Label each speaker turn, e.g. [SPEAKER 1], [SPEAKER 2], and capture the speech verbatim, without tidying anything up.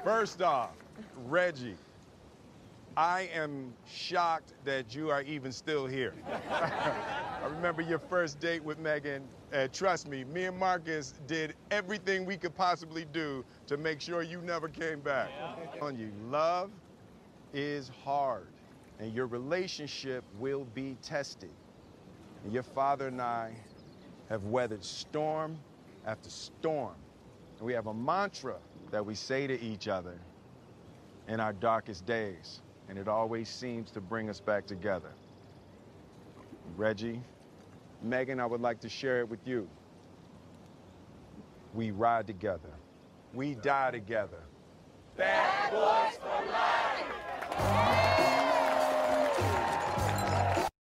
[SPEAKER 1] First off, Reggie, I am shocked that you are even still here. I remember your first date with Megan, and trust me, me and Marcus did everything we could possibly do to make sure you never came back. I'm telling you, love is hard, and your relationship will be tested. And your father and I have weathered storm after storm. And we have a mantra that we say to each other in our darkest days, and it always seems to bring us back together. Reggie, Megan, I would like to share it with you. We ride together. We die together. Bad boys for life!